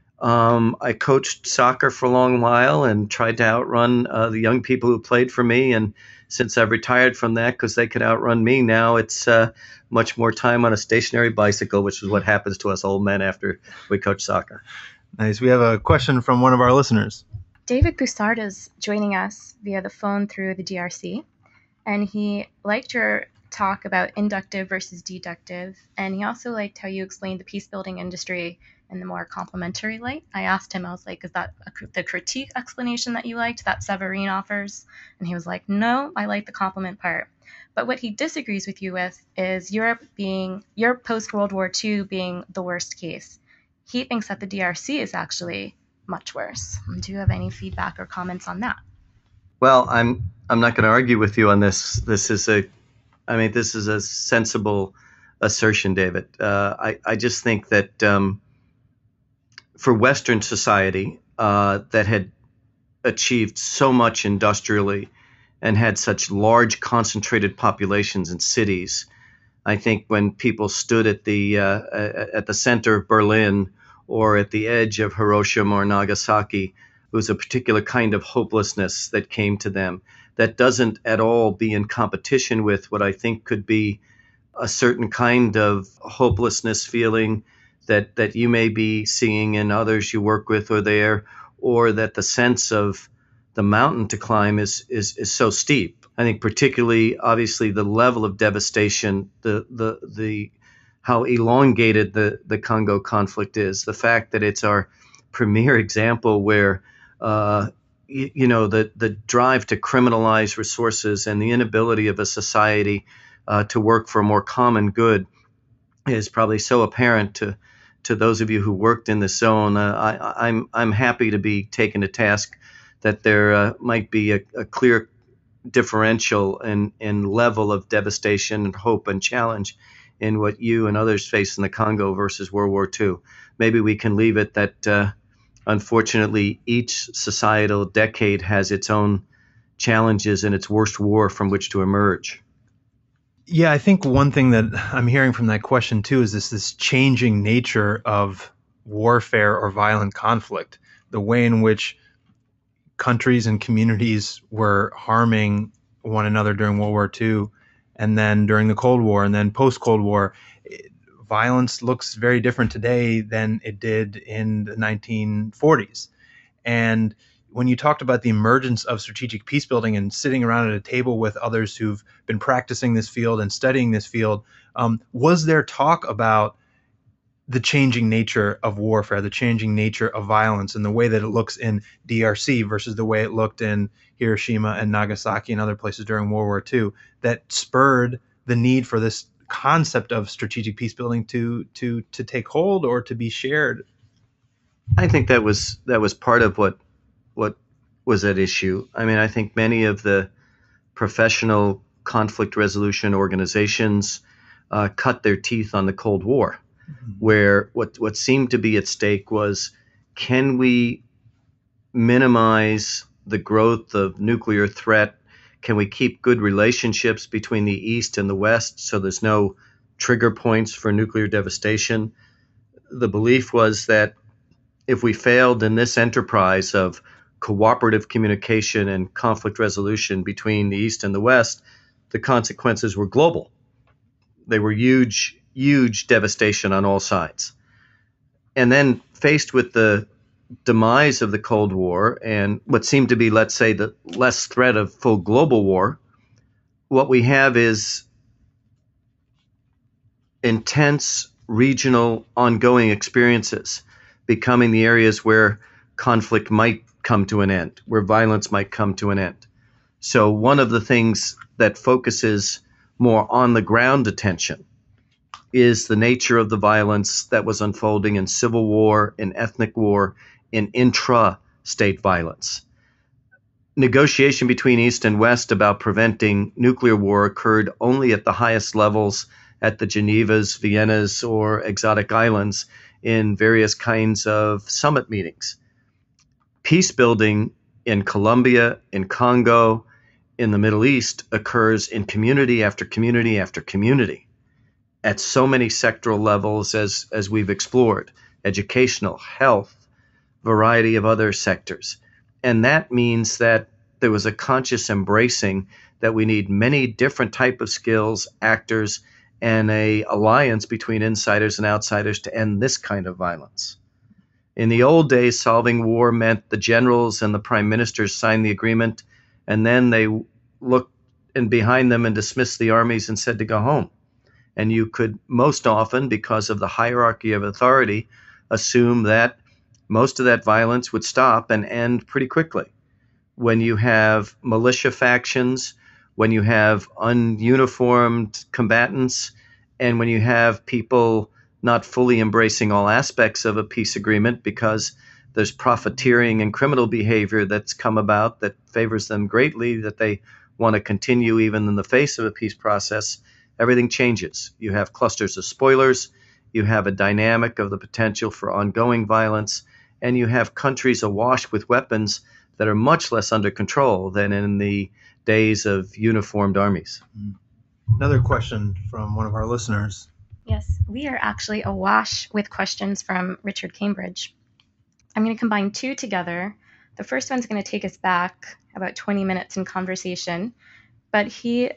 Um, I coached soccer for a long while and tried to outrun uh, the young people who played for me. And since I've retired from that because they could outrun me, now it's uh, much more time on a stationary bicycle, which is what happens to us old men after we coach soccer. Nice. We have a question from one of our listeners. David Boussard is joining us via the phone through the D R C, and he liked your talk about inductive versus deductive, and he also liked how you explained the peace building industry in the more complimentary light. I asked him, I was like, is that a, the critique explanation that you liked that Severine offers? And he was like, no, I like the compliment part. But what he disagrees with you with is Europe being, Europe post-World War Two being the worst case. He thinks that the D R C is actually much worse. Do you have any feedback or comments on that? Well, I'm I'm not going to argue with you on this. This is a, I mean, this is a sensible assertion, David. Uh, I I just think that um, for Western society uh, that had achieved so much industrially and had such large concentrated populations in cities, I think when people stood at the uh, at the center of Berlin or at the edge of Hiroshima or Nagasaki, it was a particular kind of hopelessness that came to them that doesn't at all be in competition with what I think could be a certain kind of hopelessness feeling that, that you may be seeing in others you work with or there, or that the sense of the mountain to climb is, is, is so steep. I think particularly, obviously, the level of devastation, the the the how elongated the, the Congo conflict is, the fact that it's our premier example where Uh, you, you know, the, the drive to criminalize resources and the inability of a society uh, to work for a more common good is probably so apparent to to those of you who worked in this zone. Uh, I, I'm I'm happy to be taken to task that there uh, might be a, a clear differential in, in level of devastation and hope and challenge in what you and others face in the Congo versus World War Two. Maybe we can leave it that uh, unfortunately, each societal decade has its own challenges and its worst war from which to emerge. Yeah, I think one thing that I'm hearing from that question, too, is this, this changing nature of warfare or violent conflict, the way in which countries and communities were harming one another during World War Two and then during the Cold War, and then post-Cold War, it, violence looks very different today than it did in the nineteen forties. And when you talked about the emergence of strategic peace building and sitting around at a table with others who've been practicing this field and studying this field, um, was there talk about the changing nature of warfare, the changing nature of violence, and the way that it looks in D R C versus the way it looked in Hiroshima and Nagasaki and other places during World War Two, that spurred the need for this concept of strategic peace building to to to take hold or to be shared? I think that was that was part of what what was at issue. I mean, I think many of the professional conflict resolution organizations uh, cut their teeth on the Cold War, mm-hmm. where what what seemed to be at stake was, can we minimize the growth of nuclear threat? Can we keep good relationships between the East and the West so there's no trigger points for nuclear devastation? The belief was that if we failed in this enterprise of cooperative communication and conflict resolution between the East and the West, the consequences were global. They were huge, huge devastation on all sides. And then faced with the demise of the Cold War and what seemed to be, let's say, the less threat of full global war, what we have is intense regional ongoing experiences becoming the areas where conflict might come to an end, where violence might come to an end. So one of the things that focuses more on the ground attention is the nature of the violence that was unfolding in civil war, in ethnic war, in intra-state violence. Negotiation between East and West about preventing nuclear war occurred only at the highest levels, at the Genevas, Viennas, or exotic islands, in various kinds of summit meetings. Peace building in Colombia, in Congo, in the Middle East occurs in community after community after community at so many sectoral levels as, as we've explored, educational, health, variety of other sectors. And that means that there was a conscious embracing that we need many different type of skills, actors, and a alliance between insiders and outsiders to end this kind of violence. In the old days, solving war meant the generals and the prime ministers signed the agreement, and then they looked in behind them and dismissed the armies and said to go home. And you could most often, because of the hierarchy of authority, assume that most of that violence would stop and end pretty quickly. When you have militia factions, when you have ununiformed combatants, and when you have people not fully embracing all aspects of a peace agreement because there's profiteering and criminal behavior that's come about that favors them greatly, that they want to continue even in the face of a peace process, everything changes. You have clusters of spoilers, you have a dynamic of the potential for ongoing violence, and you have countries awash with weapons that are much less under control than in the days of uniformed armies. Another question from one of our listeners. Yes, we are actually awash with questions from Richard Cambridge. I'm going to combine two together. The first one's going to take us back about twenty minutes in conversation, but he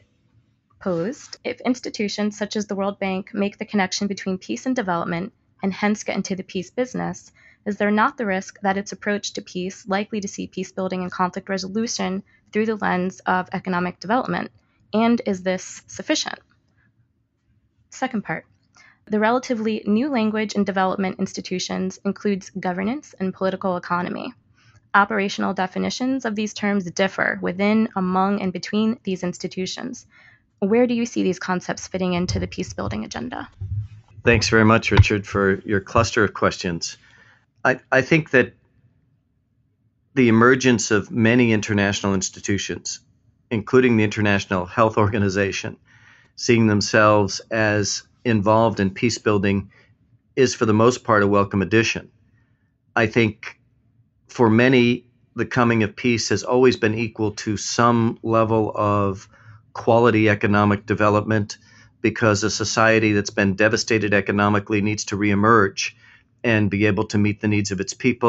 posed, if institutions such as the World Bank make the connection between peace and development and hence get into the peace business, is there not the risk that its approach to peace likely to see peace building and conflict resolution through the lens of economic development? And is this sufficient? Second part. The relatively new language in development institutions includes governance and political economy. Operational definitions of these terms differ within, among, and between these institutions. Where do you see these concepts fitting into the peace-building agenda? Thanks very much, Richard, for your cluster of questions. I, I think that the emergence of many international institutions, including the International Health Organization, seeing themselves as involved in peace building, is for the most part a welcome addition. I think for many, the coming of peace has always been equal to some level of quality economic development, because a society that's been devastated economically needs to reemerge and be able to meet the needs of its people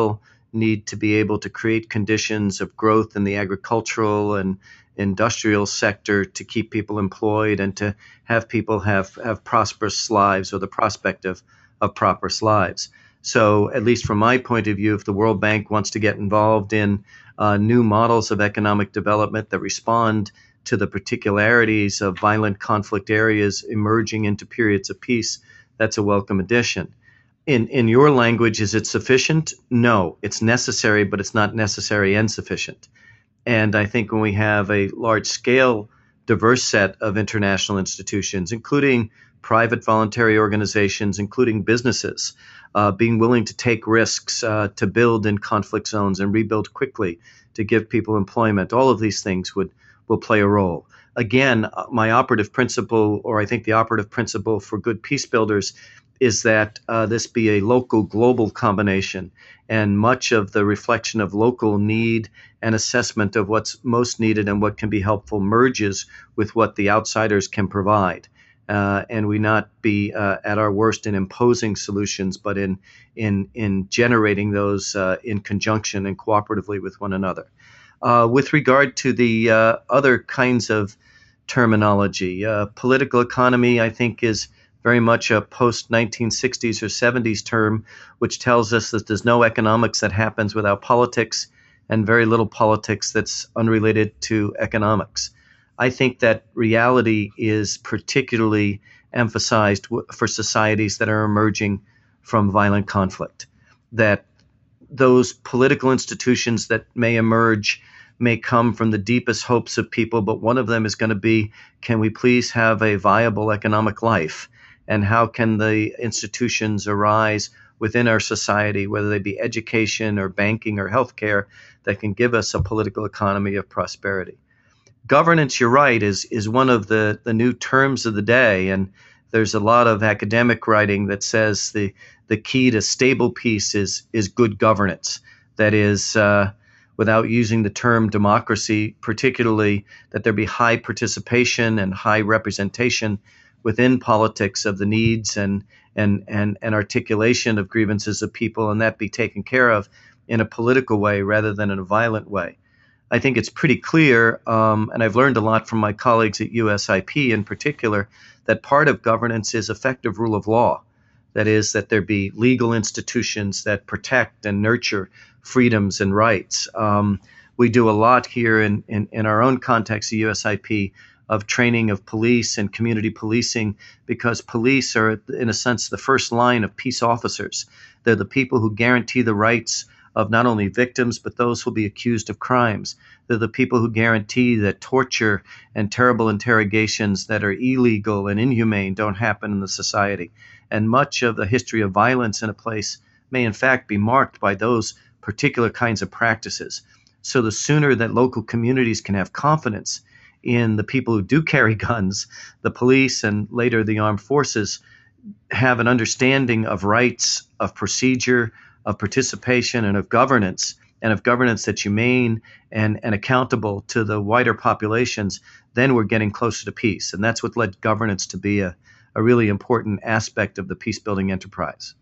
need to be able to create conditions of growth in the agricultural and industrial sector to keep people employed and to have people have, have prosperous lives, or the prospect of, of prosperous lives. So at least from my point of view, if the World Bank wants to get involved in uh, new models of economic development that respond to the particularities of violent conflict areas emerging into periods of peace, that's a welcome addition. In in your language, is it sufficient? No, it's necessary, but it's not necessary and sufficient. And I think when we have a large-scale, diverse set of international institutions, including private voluntary organizations, including businesses, uh, being willing to take risks uh, to build in conflict zones and rebuild quickly to give people employment, all of these things would will play a role. Again, my operative principle, or I think the operative principle for good peace builders, is that uh, this be a local global combination, and much of the reflection of local need and assessment of what's most needed and what can be helpful merges with what the outsiders can provide. Uh, and we not be uh, at our worst in imposing solutions, but in in in generating those uh, in conjunction and cooperatively with one another. Uh, with regard to the uh, other kinds of terminology, uh, political economy, I think, is very much a post nineteen sixties or seventies term, which tells us that there's no economics that happens without politics, and very little politics that's unrelated to economics. I think that reality is particularly emphasized w- for societies that are emerging from violent conflict, that those political institutions that may emerge may come from the deepest hopes of people, but one of them is going to be, can we please have a viable economic life? And how can the institutions arise within our society, whether they be education or banking or healthcare, that can give us a political economy of prosperity? Governance, you're right, is is one of the, the new terms of the day. And there's a lot of academic writing that says the, the key to stable peace is, is good governance. That is, uh, without using the term democracy, particularly that there be high participation and high representation within politics of the needs and, and, and, and articulation of grievances of people, and that be taken care of in a political way rather than in a violent way. I think it's pretty clear, um, and I've learned a lot from my colleagues at U S I P in particular, that part of governance is effective rule of law. That is, that there be legal institutions that protect and nurture freedoms and rights. Um, we do a lot here in, in, in our own context at U S I P of training of police and community policing, because police are, in a sense, the first line of peace officers. They're the people who guarantee the rights of not only victims, but those who will be accused of crimes. They're the people who guarantee that torture and terrible interrogations that are illegal and inhumane don't happen in the society. And much of the history of violence in a place may in fact be marked by those particular kinds of practices. So the sooner that local communities can have confidence in the people who do carry guns, the police and later the armed forces, have an understanding of rights, of procedure, of participation, and of governance, and of governance that's humane and, and accountable to the wider populations, then we're getting closer to peace. And that's what led governance to be a, a really important aspect of the peace-building enterprise.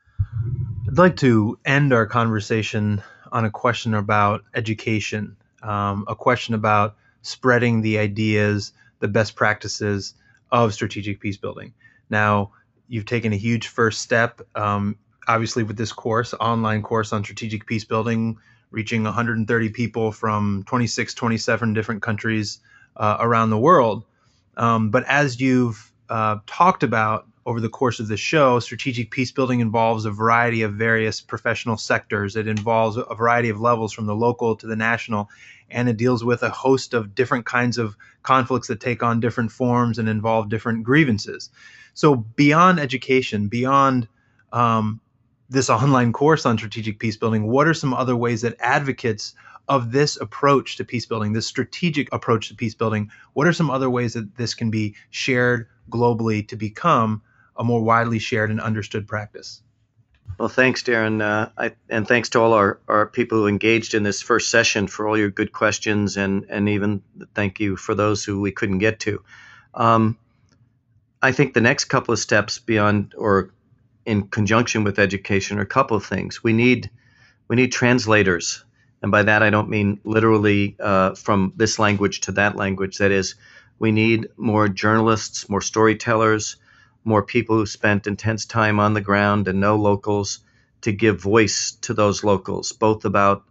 I'd like to end our conversation on a question about education, um, a question about spreading the ideas, the best practices of strategic peace building. Now, you've taken a huge first step, um, obviously with this course, online course on strategic peace building, reaching one hundred thirty people from twenty-six, twenty-seven different countries uh, around the world. Um, but as you've uh, talked about over the course of the show, strategic peace building involves a variety of various professional sectors. It involves a variety of levels from the local to the national, and it deals with a host of different kinds of conflicts that take on different forms and involve different grievances. So beyond education, beyond um, this online course on strategic peace building, what are some other ways that advocates of this approach to peace building, this strategic approach to peace building, what are some other ways that this can be shared globally to become a more widely shared and understood practice? Well, thanks, Darren. Uh, I, and thanks to all our, our people who engaged in this first session for all your good questions, and, and even thank you for those who we couldn't get to. Um, I think the next couple of steps beyond or in conjunction with education are a couple of things. We need We need translators. And by that, I don't mean literally uh, from this language to that language. That is, we need more journalists, more storytellers, more people who spent intense time on the ground and know locals to give voice to those locals, both about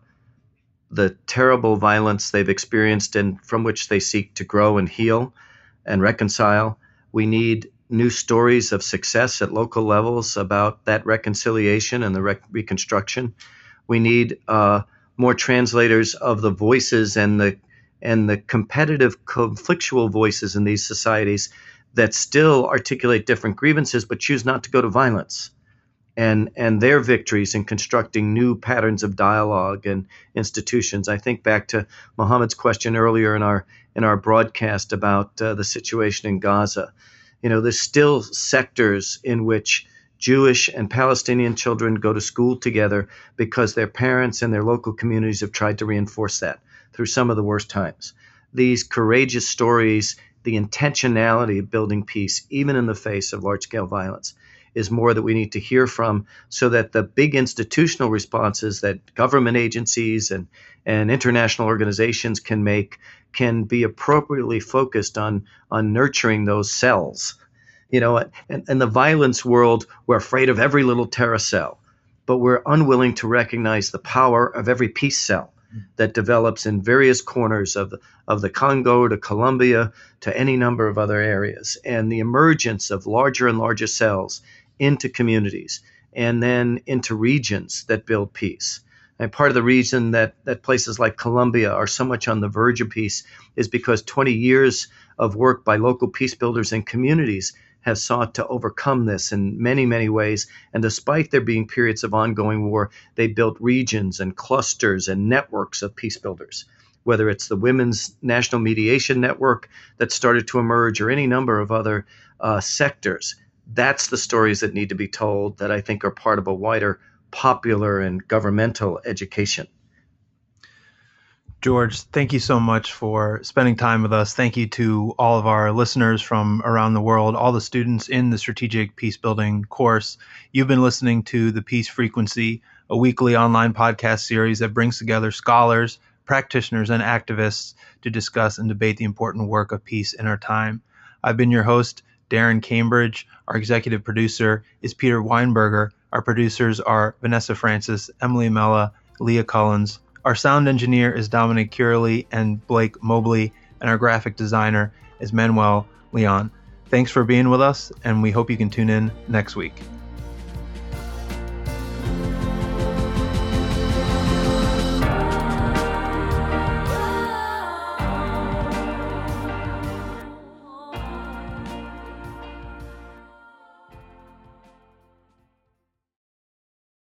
the terrible violence they've experienced and from which they seek to grow and heal and reconcile. We need new stories of success at local levels about that reconciliation and the rec- reconstruction. We need uh, more translators of the voices and the and the competitive, conflictual voices in these societies that still articulate different grievances but choose not to go to violence, and and their victories in constructing new patterns of dialogue and institutions. I think back to Mohammed's question earlier in our in our broadcast about uh, the situation in Gaza. You know, there's still sectors in which Jewish and Palestinian children go to school together because their parents and their local communities have tried to reinforce that through some of the worst times. These courageous stories, the intentionality of building peace, even in the face of large-scale violence, is more that we need to hear from, so that the big institutional responses that government agencies and, and international organizations can make can be appropriately focused on, on nurturing those cells. You know, in, in the violence world, we're afraid of every little terror cell, but we're unwilling to recognize the power of every peace cell that develops in various corners of the, of the Congo to Colombia to any number of other areas, and the emergence of larger and larger cells into communities and then into regions that build peace. And part of the reason that, that places like Colombia are so much on the verge of peace is because twenty years of work by local peace builders and communities have sought to overcome this in many, many ways. And despite there being periods of ongoing war, they built regions and clusters and networks of peace builders, whether it's the Women's National Mediation Network that started to emerge or any number of other uh, sectors. That's the stories that need to be told that I think are part of a wider popular and governmental education. George, thank you so much for spending time with us. Thank you to all of our listeners from around the world, all the students in the Strategic Peace Building course. You've been listening to The Peace Frequency, a weekly online podcast series that brings together scholars, practitioners, and activists to discuss and debate the important work of peace in our time. I've been your host, Darren Cambridge. Our executive producer is Peter Weinberger. Our producers are Vanessa Francis, Emily Mella, Leah Collins. Our sound engineer is Dominic Curley and Blake Mobley, and our graphic designer is Manuel Leon. Thanks for being with us, and we hope you can tune in next week.